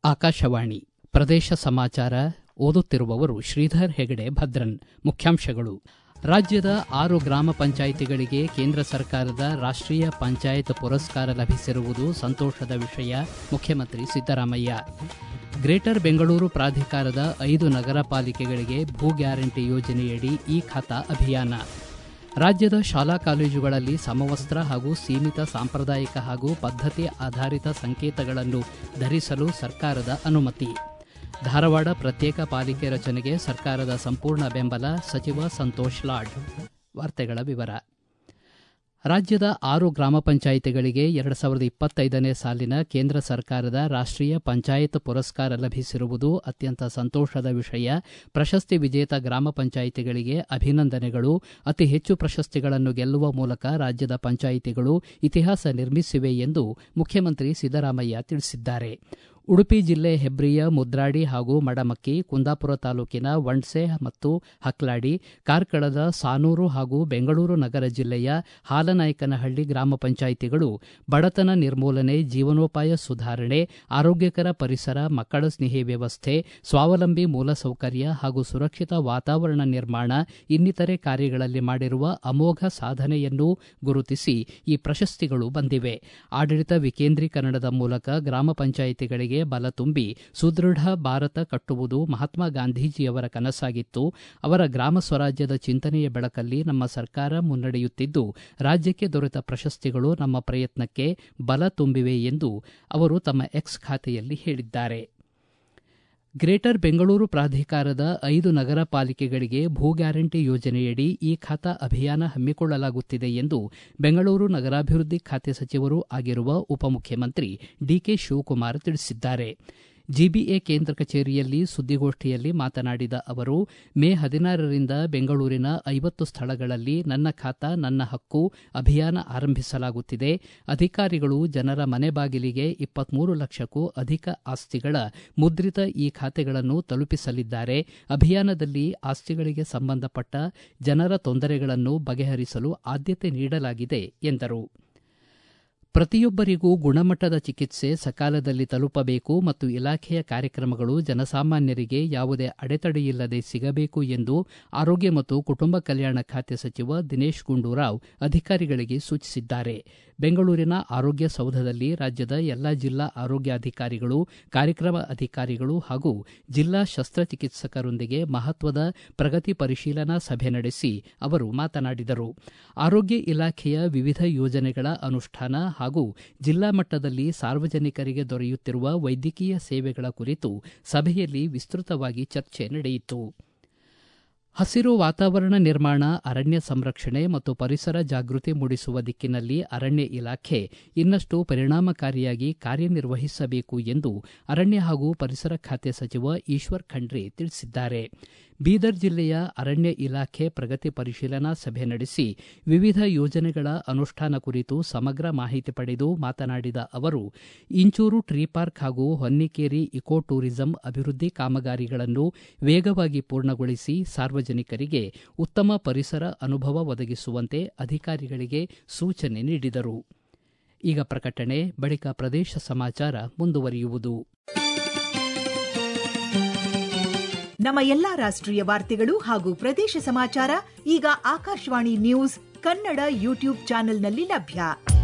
ಆಕಾಶವಾಣಿ ಪ್ರದೇಶ ಸಮಾಚಾರ ಓದುತ್ತಿರುವವರು ಶ್ರೀಧರ್ ಹೆಗಡೆ ಭದ್ರನ್. ಮುಖ್ಯಾಂಶಗಳು. ರಾಜ್ಯದ 6 ಗ್ರಾಮ ಪಂಚಾಯಿತಿಗಳಿಗೆ ಕೇಂದ್ರ ಸರ್ಕಾರದ ರಾಷ್ಟ್ರೀಯ ಪಂಚಾಯತ್ ಪುರಸ್ಕಾರ ಲಭಿಸಿರುವುದು ಸಂತೋಷದ ವಿಷಯ. ಮುಖ್ಯಮಂತ್ರಿ ಸಿದ್ದರಾಮಯ್ಯ. ಗ್ರೇಟರ್ ಬೆಂಗಳೂರು ಪ್ರಾಧಿಕಾರದ 5 ನಗರ ಪಾಲಿಕೆಗಳಿಗೆ ಭೂ ಗ್ಯಾರಂಟಿ ಯೋಜನೆಯಡಿ ಈ ಖಾತಾ ಅಭಿಯಾನ. ರಾಜ್ಯದ ಶಾಲಾ ಕಾಲೇಜುಗಳಲ್ಲಿ ಸಮವಸ್ತ್ರ ಹಾಗೂ ಸೀಮಿತ ಸಾಂಪ್ರದಾಯಿಕ ಹಾಗೂ ಪದ್ಧತಿ ಆಧಾರಿತ ಸಂಕೇತಗಳನ್ನು ಧರಿಸಲು ಸರ್ಕಾರದ ಅನುಮತಿ. ಧಾರವಾಡ ಪ್ರತ್ಯೇಕ ಪಾಲಿಕೆ ರಚನೆಗೆ ಸರ್ಕಾರದ ಸಂಪೂರ್ಣ ಬೆಂಬಲ. ಸಚಿವ ಸಂತೋಷ್ ಲಾಡ್. ವಾರ್ತೆಗಳ ವಿವರ. ರಾಜ್ಯದ 6 ಗ್ರಾಮ ಪಂಚಾಯಿತಿಗಳಿಗೆ 2025ನೇ ಸಾಲಿನ ಕೇಂದ್ರ ಸರ್ಕಾರದ ರಾಷ್ಟ್ರೀಯ ಪಂಚಾಯತ್ ಪುರಸ್ಕಾರ ಲಭಿಸಿರುವುದು ಅತ್ಯಂತ ಸಂತೋಷದ ವಿಷಯ. ಪ್ರಶಸ್ತಿ ವಿಜೇತ ಗ್ರಾಮ ಪಂಚಾಯಿತಿಗಳಿಗೆ ಅಭಿನಂದನೆಗಳು. ಅತಿ ಹೆಚ್ಚು ಪ್ರಶಸ್ತಿಗಳನ್ನು ಗೆಲ್ಲುವ ಮೂಲಕ ರಾಜ್ಯದ ಪಂಚಾಯಿತಿಗಳು ಇತಿಹಾಸ ನಿರ್ಮಿಸಿವೆ ಎಂದು ಮುಖ್ಯಮಂತ್ರಿ ಸಿದ್ದರಾಮಯ್ಯ ತಿಳಿಸಿದ್ದಾರೆ. ಉಡುಪಿ ಜಿಲ್ಲೆ ಹೆಬ್ರಿಯ ಮುದ್ರಾಡಿ ಹಾಗೂ ಮಡಮಕ್ಕಿ, ಕುಂದಾಪುರ ತಾಲೂಕಿನ ವಂಡ್ಸೆ ಮತ್ತು ಹಕ್ಲಾಡಿ, ಕಾರ್ಕಳದ ಸಾನೂರು ಹಾಗೂ ಬೆಂಗಳೂರು ನಗರ ಜಿಲ್ಲೆಯ ಹಾಲನಾಯಕನಹಳ್ಳಿ ಗ್ರಾಮ ಪಂಚಾಯಿತಿಗಳು ಬಡತನ ನಿರ್ಮೂಲನೆ, ಜೀವನೋಪಾಯ ಸುಧಾರಣೆ, ಆರೋಗ್ಯಕರ ಪರಿಸರ, ಮಕ್ಕಳ ಸ್ನೇಹಿ ವ್ಯವಸ್ಥೆ, ಸ್ವಾವಲಂಬಿ ಮೂಲಸೌಕರ್ಯ ಹಾಗೂ ಸುರಕ್ಷಿತ ವಾತಾವರಣ ನಿರ್ಮಾಣ ಇನ್ನಿತರೆ ಕಾರ್ಯಗಳಲ್ಲಿ ಮಾಡಿರುವ ಅಮೋಘ ಸಾಧನೆಯನ್ನು ಗುರುತಿಸಿ ಈ ಪ್ರಶಸ್ತಿಗಳು ಬಂದಿವೆ. ಆಡಳಿತ ವಿಕೇಂದ್ರೀಕರಣದ ಮೂಲಕ ಗ್ರಾಮ ಪಂಚಾಯಿತಿಗಳಿಗೆ ಬಲ ತುಂಬಿ ಸುದೃಢ ಭಾರತ ಕಟ್ಟುವುದು ಮಹಾತ್ಮ ಗಾಂಧೀಜಿಯವರ ಕನಸಾಗಿತ್ತು. ಅವರ ಗ್ರಾಮ ಸ್ವರಾಜ್ಯದ ಚಿಂತನೆಯ ಬೆಳಕಲ್ಲಿ ನಮ್ಮ ಸರ್ಕಾರ ಮುನ್ನಡೆಯುತ್ತಿದ್ದು, ರಾಜ್ಯಕ್ಕೆ ದೊರೆತ ಪ್ರಶಸ್ತಿಗಳು ನಮ್ಮ ಪ್ರಯತ್ನಕ್ಕೆ ಬಲ ತುಂಬಿವೆ ಎಂದು ಅವರು ತಮ್ಮ ಎಕ್ಸ್ ಖಾತೆಯಲ್ಲಿ ಹೇಳಿದ್ದಾರೆ. ಗ್ರೇಟರ್ ಬೆಂಗಳೂರು ಪ್ರಾಧಿಕಾರದ 5 ನಗರ ಪಾಲಿಕೆಗಳಿಗೆ ಭೂ ಗ್ಯಾರಂಟಿ ಯೋಜನೆಯಡಿ ಈ ಖಾತಾ ಅಭಿಯಾನ ಹಮ್ಮಿಕೊಳ್ಳಲಾಗುತ್ತಿದೆ ಎಂದು ಬೆಂಗಳೂರು ನಗರಾಭಿವೃದ್ಧಿ ಖಾತೆ ಸಚಿವರೂ ಆಗಿರುವ ಉಪಮುಖ್ಯಮಂತ್ರಿ ಡಿಕೆ ಶಿವಕುಮಾರ್ ತಿಳಿಸಿದ್ದಾರೆ. ಜಿಬಿಎ ಕೇಂದ್ರ ಕಚೇರಿಯಲ್ಲಿ ಸುದ್ದಿಗೋಷ್ಠಿಯಲ್ಲಿ ಮಾತನಾಡಿದ ಅವರು, ಮೇ 16ರಿಂದ ಬೆಂಗಳೂರಿನ 50 ಸ್ಥಳಗಳಲ್ಲಿ ನನ್ನ ಖಾತಾ ನನ್ನ ಹಕ್ಕು ಅಭಿಯಾನ ಆರಂಭಿಸಲಾಗುತ್ತಿದೆ. ಅಧಿಕಾರಿಗಳು ಜನರ ಮನೆ ಬಾಗಿಲಿಗೆ 23 ಲಕ್ಷಕ್ಕೂ ಅಧಿಕ ಆಸ್ತಿಗಳ ಮುದ್ರಿತ ಈ ಖಾತೆಗಳನ್ನು ತಲುಪಿಸಲಿದ್ದಾರೆ. ಅಭಿಯಾನದಲ್ಲಿ ಆಸ್ತಿಗಳಿಗೆ ಸಂಬಂಧಪಟ್ಟ ಜನರ ತೊಂದರೆಗಳನ್ನು ಬಗೆಹರಿಸಲು ಆದ್ಯತೆ ನೀಡಲಾಗಿದೆ ಎಂದರು. ಪ್ರತಿಯೊಬ್ಬರಿಗೂ ಗುಣಮಟ್ಟದ ಚಿಕಿತ್ಸೆ ಸಕಾಲದಲ್ಲಿ ತಲುಪಬೇಕು ಮತ್ತು ಇಲಾಖೆಯ ಕಾರ್ಯಕ್ರಮಗಳು ಜನಸಾಮಾನ್ಯರಿಗೆ ಯಾವುದೇ ಅಡೆತಡೆಯಿಲ್ಲದೆ ಸಿಗಬೇಕು ಎಂದು ಆರೋಗ್ಯ ಮತ್ತು ಕುಟುಂಬ ಕಲ್ಯಾಣ ಖಾತೆ ಸಚಿವ ದಿನೇಶ್ ಗುಂಡೂರಾವ್ ಅಧಿಕಾರಿಗಳಿಗೆ ಸೂಚಿಸಿದ್ದಾರೆ. ಬೆಂಗಳೂರಿನ ಆರೋಗ್ಯ ಸೌಧದಲ್ಲಿ ರಾಜ್ಯದ ಎಲ್ಲಾ ಜಿಲ್ಲಾ ಆರೋಗ್ಯಾಧಿಕಾರಿಗಳು, ಕಾರ್ಯಕ್ರಮ ಅಧಿಕಾರಿಗಳು ಹಾಗೂ ಜಿಲ್ಲಾ ಶಸ್ತ್ರಚಿಕಿತ್ಸಕರೊಂದಿಗೆ ಮಹತ್ವದ ಪ್ರಗತಿ ಪರಿಶೀಲನಾ ಸಭೆ ನಡೆಸಿ ಅವರು ಮಾತನಾಡಿದರು. ಆರೋಗ್ಯ ಇಲಾಖೆಯ ವಿವಿಧ ಯೋಜನೆಗಳ ಅನುಷ್ಠಾನ ಹಾಗೂ ಜಿಲ್ಲಾ ಮಟ್ಟದಲ್ಲಿ ಸಾರ್ವಜನಿಕರಿಗೆ ದೊರೆಯುತ್ತಿರುವ ವೈದ್ಯಕೀಯ ಸೇವೆಗಳ ಕುರಿತು ಸಭೆಯಲ್ಲಿ ವಿಸ್ತೃತವಾಗಿ ಚರ್ಚೆ ನಡೆಯಿತು. ಹಸಿರು ವಾತಾವರಣ ನಿರ್ಮಾಣ, ಅರಣ್ಯ ಸಂರಕ್ಷಣೆ ಮತ್ತು ಪರಿಸರ ಜಾಗೃತಿ ಮೂಡಿಸುವ ದಿಕ್ಕಿನಲ್ಲಿ ಅರಣ್ಯ ಇಲಾಖೆ ಇನ್ನಷ್ಟು ಪರಿಣಾಮಕಾರಿಯಾಗಿ ಕಾರ್ಯನಿರ್ವಹಿಸಬೇಕು ಎಂದು ಅರಣ್ಯ ಹಾಗೂ ಪರಿಸರ ಖಾತೆ ಸಚಿವ ಈಶ್ವರ್ ಖಂಡ್ರೆ ತಿಳಿಸಿದ್ದಾರೆ. ಬೀದರ್ ಜಿಲ್ಲೆಯ ಅರಣ್ಯ ಇಲಾಖೆ ಪ್ರಗತಿ ಪರಿಶೀಲನಾ ಸಭೆ ನಡೆಸಿ ವಿವಿಧ ಯೋಜನೆಗಳ ಅನುಷ್ಠಾನ ಕುರಿತು ಸಮಗ್ರ ಮಾಹಿತಿ ಪಡೆದು ಮಾತನಾಡಿದ ಅವರು, ಇಂಚೂರು ಟ್ರೀ ಪಾರ್ಕ್ ಹಾಗೂ ಹೊನ್ನಿಕೇರಿ ಇಕೋ ಟೂರಿಸಂ ಅಭಿವೃದ್ಧಿ ಕಾಮಗಾರಿಗಳನ್ನು ವೇಗವಾಗಿ ಪೂರ್ಣಗೊಳಿಸಿ ಸಾರ್ವಜನಿಕರಿಗೆ ಉತ್ತಮ ಪರಿಸರ ಅನುಭವ ಒದಗಿಸುವಂತೆ ಅಧಿಕಾರಿಗಳಿಗೆ ಸೂಚನೆ ನೀಡಿದರು. ಈಗ ಪ್ರಕಟಣೆ, ಬಳಿಕ ಪ್ರದೇಶ ಸಮಾಚಾರ ಮುಂದುವರಿಯುವುದು. ನಮ್ಮ ಎಲ್ಲಾ ರಾಷ್ಟ್ರೀಯ ವಾರ್ತೆಗಳು ಹಾಗೂ ಪ್ರದೇಶ ಸಮಾಚಾರ ಈಗ ಆಕಾಶವಾಣಿ ನ್ಯೂಸ್ ಕನ್ನಡ ಯೂಟ್ಯೂಬ್ ಚಾನೆಲ್ನಲ್ಲಿ ಲಭ್ಯ.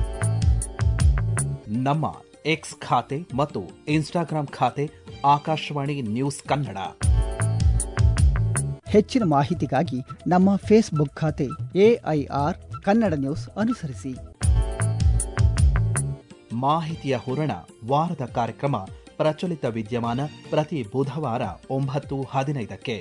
ನಮ್ಮ ಎಕ್ಸ್ ಖಾತೆ ಮತ್ತು ಇನ್ಸ್ಟಾಗ್ರಾಂ ಖಾತೆ ಆಕಾಶವಾಣಿ ನ್ಯೂಸ್ ಕನ್ನಡ. ಹೆಚ್ಚಿನ ಮಾಹಿತಿಗಾಗಿ ನಮ್ಮ ಫೇಸ್ಬುಕ್ ಖಾತೆ AIR ಕನ್ನಡ ನ್ಯೂಸ್ ಅನುಸರಿಸಿ. ಮಾಹಿತಿಯ ಹೂರಣ, ವಾರದ ಕಾರ್ಯಕ್ರಮ ಪ್ರಚಲಿತ ವಿದ್ಯಮಾನ ಪ್ರತಿ ಬುಧವಾರ 9:15ಕ್ಕೆ.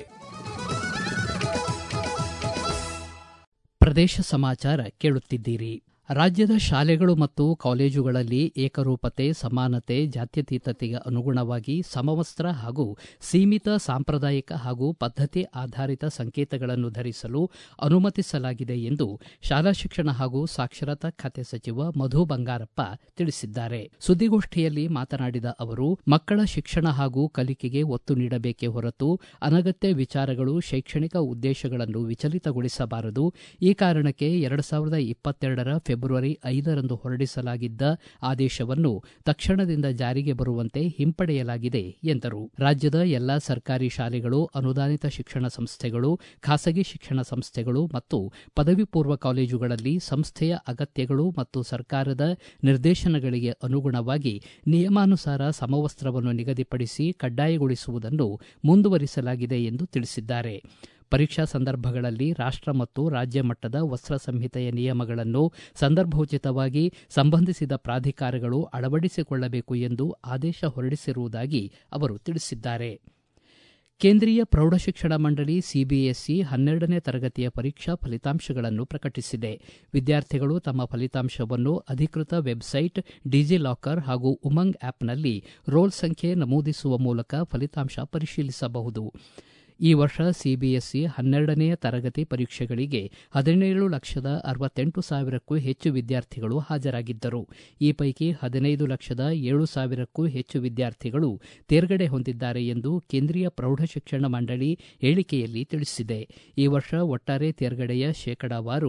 ಪ್ರದೇಶ ಸಮಾಚಾರ ಕೇಳುತ್ತಿದ್ದೀರಿ. ರಾಜ್ಯದ ಶಾಲೆಗಳು ಮತ್ತು ಕಾಲೇಜುಗಳಲ್ಲಿ ಏಕರೂಪತೆ, ಸಮಾನತೆ, ಜಾತ್ಯತೀತತೆಗೆ ಅನುಗುಣವಾಗಿ ಸಮವಸ್ತ್ರ ಹಾಗೂ ಸೀಮಿತ ಸಾಂಪ್ರದಾಯಿಕ ಹಾಗೂ ಪದ್ಧತಿ ಆಧಾರಿತ ಸಂಕೇತಗಳನ್ನು ಧರಿಸಲು ಅನುಮತಿಸಲಾಗಿದೆ ಎಂದು ಶಾಲಾ ಶಿಕ್ಷಣ ಹಾಗೂ ಸಾಕ್ಷರತಾ ಖಾತೆ ಸಚಿವ ಮಧು ಬಂಗಾರಪ್ಪ ತಿಳಿಸಿದ್ದಾರೆ. ಸುದ್ದಿಗೋಷ್ಠಿಯಲ್ಲಿ ಮಾತನಾಡಿದ ಅವರು, ಮಕ್ಕಳ ಶಿಕ್ಷಣ ಹಾಗೂ ಕಲಿಕೆಗೆ ಒತ್ತು ನೀಡಬೇಕೇ ಹೊರತು ಅನಗತ್ಯ ವಿಚಾರಗಳು ಶೈಕ್ಷಣಿಕ ಉದ್ದೇಶಗಳನ್ನು ವಿಚಲಿತಗೊಳಿಸಬಾರದು. ಈ ಕಾರಣಕ್ಕೆ 2022ರ ಫೆಬ್ರವರಿ 5ರಂದು ಹೊರಡಿಸಲಾಗಿದ್ದ ಆದೇಶವನ್ನು ತಕ್ಷಣದಿಂದ ಜಾರಿಗೆ ಬರುವಂತೆ ಹಿಂಪಡೆಯಲಾಗಿದೆ ಎಂದರು. ರಾಜ್ಯದ ಎಲ್ಲಾ ಸರ್ಕಾರಿ ಶಾಲೆಗಳು, ಅನುದಾನಿತ ಶಿಕ್ಷಣ ಸಂಸ್ಥೆಗಳು, ಖಾಸಗಿ ಶಿಕ್ಷಣ ಸಂಸ್ಥೆಗಳು ಮತ್ತು ಪದವಿ ಪೂರ್ವ ಕಾಲೇಜುಗಳಲ್ಲಿ ಸಂಸ್ಥೆಯ ಅಗತ್ಯಗಳು ಮತ್ತು ಸರ್ಕಾರದ ನಿರ್ದೇಶನಗಳಿಗೆ ಅನುಗುಣವಾಗಿ ನಿಯಮಾನುಸಾರ ಸಮವಸ್ತ್ರವನ್ನು ನಿಗದಿಪಡಿಸಿ ಕಡ್ಡಾಯಗೊಳಿಸುವುದನ್ನು ಮುಂದುವರಿಸಲಾಗಿದೆ ಎಂದು ತಿಳಿಸಿದ್ದಾರೆ. ಪರೀಕ್ಷಾ ಸಂದರ್ಭಗಳಲ್ಲಿ ರಾಷ್ಟ್ರ ಮತ್ತು ರಾಜ್ಯ ಮಟ್ಟದ ವಸ್ತ್ರ ಸಂಹಿತೆಯ ನಿಯಮಗಳನ್ನು ಸಂದರ್ಭೋಚಿತವಾಗಿ ಸಂಬಂಧಿಸಿದ ಪ್ರಾಧಿಕಾರಗಳು ಅಳವಡಿಸಿಕೊಳ್ಳಬೇಕು ಎಂದು ಆದೇಶ ಹೊರಡಿಸಿರುವುದಾಗಿ ಅವರು ತಿಳಿಸಿದ್ದಾರೆ. ಕೇಂದ್ರೀಯ ಪ್ರೌಢಶಿಕ್ಷಣ ಮಂಡಳಿ ಸಿಬಿಎಸ್ಇ 12ನೇ ತರಗತಿಯ ಪರೀಕ್ಷಾ ಫಲಿತಾಂಶಗಳನ್ನು ಪ್ರಕಟಿಸಿದೆ. ವಿದ್ಯಾರ್ಥಿಗಳು ತಮ್ಮ ಫಲಿತಾಂಶವನ್ನು ಅಧಿಕೃತ ವೆಬ್ಸೈಟ್, ಡಿಜಿಲಾಕರ್ ಹಾಗೂ ಉಮಂಗ್ ಆ್ಯಪ್ನಲ್ಲಿ ರೋಲ್ ಸಂಖ್ಯೆ ನಮೂದಿಸುವ ಮೂಲಕ ಫಲಿತಾಂಶ ಪರಿಶೀಲಿಸಬಹುದು. ಈ ವರ್ಷ ಸಿಬಿಎಸ್ಇ 12ನೇ ತರಗತಿ ಪರೀಕ್ಷೆಗಳಿಗೆ 17,68,000ಕ್ಕೂ ಹೆಚ್ಚು ವಿದ್ಯಾರ್ಥಿಗಳು ಹಾಜರಾಗಿದ್ದರು. ಈ ಪೈಕಿ 15,07,000ಕ್ಕೂ ಹೆಚ್ಚು ವಿದ್ಯಾರ್ಥಿಗಳು ತೇರ್ಗಡೆ ಹೊಂದಿದ್ದಾರೆ ಎಂದು ಕೇಂದ್ರೀಯ ಪ್ರೌಢಶಿಕ್ಷಣ ಮಂಡಳಿ ಹೇಳಿಕೆಯಲ್ಲಿ ತಿಳಿಸಿದೆ. ಈ ವರ್ಷ ಒಟ್ಟಾರೆ ತೇರ್ಗಡೆಯ ಶೇಕಡಾವಾರು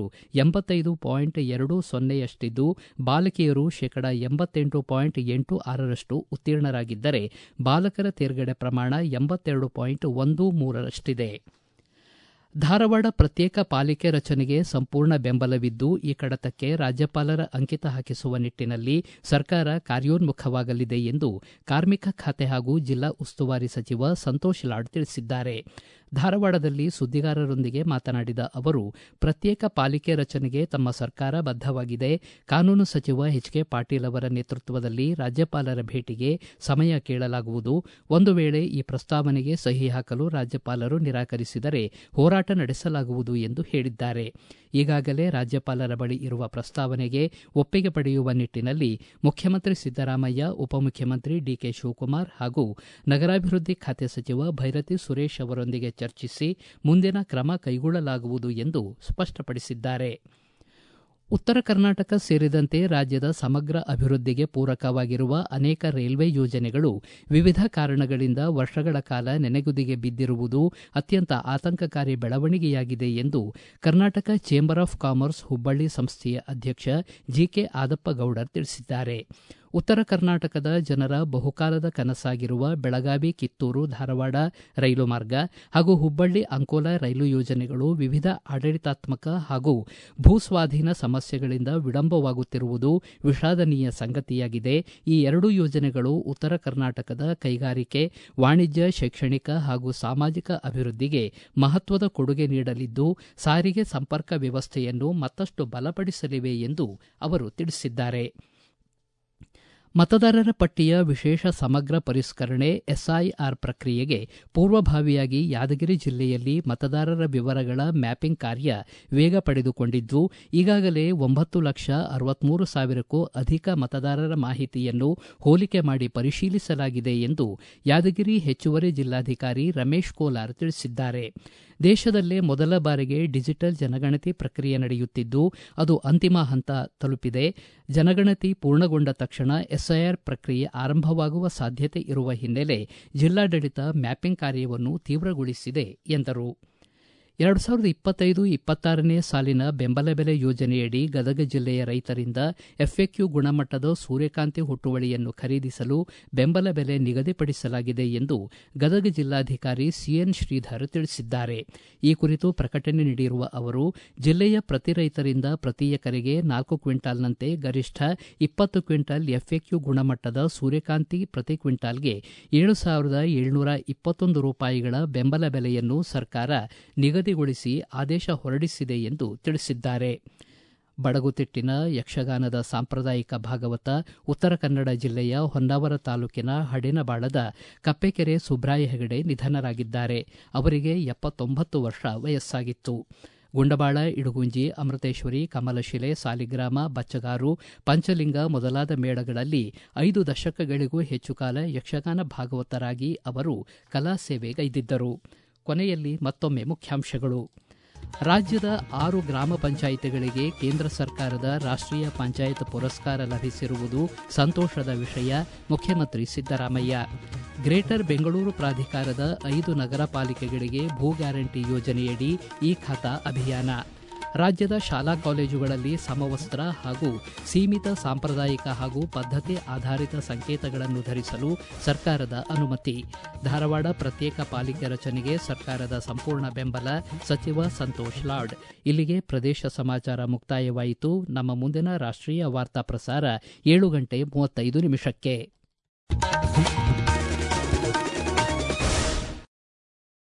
85.20% ಬಾಲಕಿಯರು 88.86% ಉತ್ತೀರ್ಣರಾಗಿದ್ದರೆ ಬಾಲಕರ ತೇರ್ಗಡೆ ಪ್ರಮಾಣ 82.13%. ಧಾರವಾಡ ಪ್ರತ್ಯೇಕ ಪಾಲಿಕೆ ರಚನೆಗೆ ಸಂಪೂರ್ಣ ಬೆಂಬಲವಿದ್ದು ಈ ಕಡತಕ್ಕೆ ರಾಜ್ಯಪಾಲರ ಅಂಕಿತ ಹಾಕಿಸುವ ನಿಟ್ಟಿನಲ್ಲಿ ಸರ್ಕಾರ ಕಾರ್ಯೋನ್ಮುಖವಾಗಲಿದೆ ಎಂದು ಕಾರ್ಮಿಕ ಖಾತೆ ಹಾಗೂ ಜಿಲ್ಲಾ ಉಸ್ತುವಾರಿ ಸಚಿವ ಸಂತೋಷ್ ಲಾಡ್ ತಿಳಿಸಿದ್ದಾರೆ. ಧಾರವಾಡದಲ್ಲಿ ಸುದ್ದಿಗಾರರೊಂದಿಗೆ ಮಾತನಾಡಿದ ಅವರು, ಪ್ರತ್ಯೇಕ ಪಾಲಿಕೆ ರಚನೆಗೆ ತಮ್ಮ ಸರ್ಕಾರ ಬದ್ಧವಾಗಿದೆ. ಕಾನೂನು ಸಚಿವ ಎಚ್.ಕೆ. ಪಾಟೀಲ್ ಅವರ ನೇತೃತ್ವದಲ್ಲಿ ರಾಜ್ಯಪಾಲರ ಭೇಟಿಗೆ ಸಮಯ ಕೇಳಲಾಗುವುದು. ಒಂದು ವೇಳೆ ಈ ಪ್ರಸ್ತಾವನೆಗೆ ಸಹಿ ಹಾಕಲು ರಾಜ್ಯಪಾಲರು ನಿರಾಕರಿಸಿದರೆ ಹೋರಾಟ ನಡೆಸಲಾಗುವುದು ಎಂದು ಹೇಳಿದ್ದಾರೆ. ಈಗಾಗಲೇ ರಾಜ್ಯಪಾಲರ ಬಳಿ ಇರುವ ಪ್ರಸ್ತಾವನೆಗೆ ಒಪ್ಪಿಗೆ ಪಡೆಯುವ ನಿಟ್ಟಿನಲ್ಲಿ ಮುಖ್ಯಮಂತ್ರಿ ಸಿದ್ದರಾಮಯ್ಯ, ಉಪಮುಖ್ಯಮಂತ್ರಿ ಡಿಕೆ ಶಿವಕುಮಾರ್ ಹಾಗೂ ನಗರಾಭಿವೃದ್ಧಿ ಖಾತೆ ಸಚಿವ ಭೈರತಿ ಸುರೇಶ್ ಅವರೊಂದಿಗೆ ಚರ್ಚಿಸಿ ಮುಂದಿನ ಕ್ರಮ ಕೈಗೊಳ್ಳಲಾಗುವುದು ಎಂದು ಸ್ಪಷ್ಟಪಡಿಸಿದ್ದಾರೆ. ಉತ್ತರ ಕರ್ನಾಟಕ ಸೇರಿದಂತೆ ರಾಜ್ಯದ ಸಮಗ್ರ ಅಭಿವೃದ್ಧಿಗೆ ಪೂರಕವಾಗಿರುವ ಅನೇಕ ರೈಲ್ವೆ ಯೋಜನೆಗಳು ವಿವಿಧ ಕಾರಣಗಳಿಂದ ವರ್ಷಗಳ ಕಾಲ ನೆನೆಗುದಿಗೆ ಬಿದ್ದಿರುವುದು ಅತ್ಯಂತ ಆತಂಕಕಾರಿ ಬೆಳವಣಿಗೆಯಾಗಿದೆ ಎಂದು Karnataka chamber of commerce Hubballi ಸಂಸ್ಥೆಯ ಅಧ್ಯಕ್ಷ ಜಿಕೆ ಆದಪ್ಪಗೌಡರ್ ತಿಳಿಸಿದ್ದಾರೆ. ಉತ್ತರ ಕರ್ನಾಟಕದ ಜನರ ಬಹುಕಾಲದ ಕನಸಾಗಿರುವ ಬೆಳಗಾವಿ, ಕಿತ್ತೂರು, ಧಾರವಾಡ ರೈಲು ಮಾರ್ಗ ಹಾಗೂ ಹುಬ್ಬಳ್ಳಿ ಅಂಕೋಲ ರೈಲು ಯೋಜನೆಗಳು ವಿವಿಧ ಆಡಳಿತಾತ್ಮಕ ಹಾಗೂ ಭೂಸ್ವಾಧೀನ ಸಮಸ್ಯೆಗಳಿಂದ ವಿಳಂಬವಾಗುತ್ತಿರುವುದು ವಿಷಾದನೀಯ ಸಂಗತಿಯಾಗಿದೆ. ಈ ಎರಡೂ ಯೋಜನೆಗಳು ಉತ್ತರ ಕರ್ನಾಟಕದ ಕೈಗಾರಿಕೆ, ವಾಣಿಜ್ಯ, ಶೈಕ್ಷಣಿಕ ಹಾಗೂ ಸಾಮಾಜಿಕ ಅಭಿವೃದ್ಧಿಗೆ ಮಹತ್ವದ ಕೊಡುಗೆ ನೀಡಲಿದ್ದು ಸಾರಿಗೆ ಸಂಪರ್ಕ ವ್ಯವಸ್ಥೆಯನ್ನು ಮತ್ತಷ್ಟು ಬಲಪಡಿಸಲಿವೆ ಎಂದು ಅವರು ತಿಳಿಸಿದ್ದಾರೆ. ಮತದಾರರ ಪಟ್ಟಿಯ ವಿಶೇಷ ಸಮಗ್ರ ಪರಿಷ್ಕರಣೆ ಎಸ್ಐಆರ್ ಪ್ರಕ್ರಿಯೆಗೆ ಪೂರ್ವಭಾವಿಯಾಗಿ ಯಾದಗಿರಿ ಜಿಲ್ಲೆಯಲ್ಲಿ ಮತದಾರರ ವಿವರಗಳ ಮ್ಯಾಪಿಂಗ್ ಕಾರ್ಯ ವೇಗ ಪಡೆದುಕೊಂಡಿದ್ದು ಈಗಾಗಲೇ 9,63,000ಕ್ಕೂ ಅಧಿಕ ಮತದಾರರ ಮಾಹಿತಿಯನ್ನು ಹೋಲಿಕೆ ಮಾಡಿ ಪರಿಶೀಲಿಸಲಾಗಿದೆ ಎಂದು ಯಾದಗಿರಿ ಹೆಚ್ಚುವರಿ ಜಿಲ್ಲಾಧಿಕಾರಿ ರಮೇಶ್ ಕೋಲಾರ್ ತಿಳಿಸಿದ್ದಾರೆ. ದೇಶದಲ್ಲೇ ಮೊದಲ ಬಾರಿಗೆ ಡಿಜಿಟಲ್ ಜನಗಣತಿ ಪ್ರಕ್ರಿಯೆ ನಡೆಯುತ್ತಿದ್ದು ಅದು ಅಂತಿಮ ಹಂತ ತಲುಪಿದೆ. ಜನಗಣತಿ ಪೂರ್ಣಗೊಂಡ ತಕ್ಷಣ ಎಸ್ಐಆರ್ ಪ್ರಕ್ರಿಯೆ ಆರಂಭವಾಗುವ ಸಾಧ್ಯತೆ ಇರುವ ಹಿನ್ನೆಲೆ ಜಿಲ್ಲಾಡಳಿತ ಮ್ಯಾಪಿಂಗ್ ಕಾರ್ಯವನ್ನು ತೀವ್ರಗೊಳಿಸಿದೆ ಎಂದರು. 2025-26ನೇ ಸಾಲಿನ ಬೆಂಬಲ ಬೆಲೆ ಯೋಜನೆಯಡಿ ಗದಗ ಜಿಲ್ಲೆಯ ರೈತರಿಂದ ಎಫ್ಎಕ್ಯೂ ಗುಣಮಟ್ಟದ ಸೂರ್ಯಕಾಂತಿ ಹುಟ್ಟುವಳಿಯನ್ನು ಖರೀದಿಸಲು ಬೆಂಬಲ ಬೆಲೆ ನಿಗದಿಪಡಿಸಲಾಗಿದೆ ಎಂದು ಗದಗ ಜಿಲ್ಲಾಧಿಕಾರಿ ಸಿಎನ್ ಶ್ರೀಧರ್ ತಿಳಿಸಿದ್ದಾರೆ. ಈ ಕುರಿತು ಪ್ರಕಟಣೆ ನೀಡಿರುವ ಅವರು, ಜಿಲ್ಲೆಯ ಪ್ರತಿ ರೈತರಿಂದ ಪ್ರತಿ ಎಕರೆಗೆ 4 ಕ್ವಿಂಟಾಲ್ನಂತೆ ಗರಿಷ್ಠ 20 ಕ್ವಿಂಟಾಲ್ ಎಫ್ಎಕ್ಯೂ ಗುಣಮಟ್ಟದ ಸೂರ್ಯಕಾಂತಿ ಪ್ರತಿ ಕ್ವಿಂಟಾಲ್ಗೆ 7,721 ರೂಪಾಯಿಗಳ ಬೆಂಬಲ ಬೆಲೆಯನ್ನು ಸರ್ಕಾರ ನಿಗದಿಗೊಳಿಸಿ ಆದೇಶ ಹೊರಡಿಸಿದೆ ಎಂದು ತಿಳಿಸಿದ್ದಾರೆ. ಬಡಗುತಿಟ್ಟಿನ ಯಕ್ಷಗಾನದ ಸಾಂಪ್ರದಾಯಿಕ ಭಾಗವತ ಉತ್ತರ ಕನ್ನಡ ಜಿಲ್ಲೆಯ ಹೊನ್ನಾವರ ತಾಲೂಕಿನ ಹಡಿನಬಾಳದ ಕಪ್ಪೆಕೆರೆ ಸುಬ್ರಾಯ ಹೆಗಡೆ ನಿಧನರಾಗಿದ್ದಾರೆ. ಅವರಿಗೆ 79 ವರ್ಷ ವಯಸ್ಸಾಗಿತ್ತು. ಗುಂಡಬಾಳ, ಇಡಗುಂಜಿ, ಅಮೃತೇಶ್ವರಿ, ಕಮಲಶಿಲೆ, ಸಾಲಿಗ್ರಾಮ, ಬಚ್ಚಗಾರು, ಪಂಚಲಿಂಗ ಮೊದಲಾದ ಮೇಳಗಳಲ್ಲಿ 5 ದಶಕಗಳಿಗೂ ಹೆಚ್ಚು ಕಾಲ ಯಕ್ಷಗಾನ ಭಾಗವತರಾಗಿ ಅವರು ಕಲಾ ಸೇವೆಗೈದಿದ್ದರು. ಕೊನೆಯಲ್ಲಿ ಮತ್ತೊಮ್ಮೆ ಮುಖ್ಯಾಂಶಗಳು. ರಾಜ್ಯದ 6 ಗ್ರಾಮ ಪಂಚಾಯಿತಿಗಳಿಗೆ ಕೇಂದ್ರ ಸರ್ಕಾರದ ರಾಷ್ಟ್ರೀಯ ಪಂಚಾಯತ್ ಪುರಸ್ಕಾರ ಲಭಿಸಿರುವುದು ಸಂತೋಷದ ವಿಷಯ, ಮುಖ್ಯಮಂತ್ರಿ ಸಿದ್ದರಾಮಯ್ಯ. ಗ್ರೇಟರ್ ಬೆಂಗಳೂರು ಪ್ರಾಧಿಕಾರದ 5 ನಗರ ಪಾಲಿಕೆಗಳಿಗೆ ಭೂ ಗ್ಯಾರಂಟಿ ಯೋಜನೆಯಡಿ ಈ ಖಾತಾ ಅಭಿಯಾನ. ರಾಜ್ಯದ ಶಾಲಾ ಕಾಲೇಜುಗಳಲ್ಲಿ ಸಮವಸ್ತ್ರ ಹಾಗೂ ಸೀಮಿತ ಸಾಂಪ್ರದಾಯಿಕ ಹಾಗೂ ಪದ್ಧತಿ ಆಧಾರಿತ ಸಂಕೇತಗಳನ್ನು ಧರಿಸಲು ಸರ್ಕಾರದ ಅನುಮತಿ. ಧಾರವಾಡ ಪ್ರತ್ಯೇಕ ಪಾಲಿಕೆ ರಚನೆಗೆ ಸರ್ಕಾರದ ಸಂಪೂರ್ಣ ಬೆಂಬಲ. ಸಚಿವ ಸಂತೋಷ್ ಲಾಡ್. ಇಲ್ಲಿಗೆ ಪ್ರದೇಶ ಸಮಾಚಾರ ಮುಕ್ತಾಯವಾಯಿತು. ನಮ್ಮ ಮುಂದಿನ ರಾಷ್ಟ್ರೀಯ ವಾರ್ತಾ ಪ್ರಸಾರ 7:35 ನಿಮಿಷಕ್ಕೆ.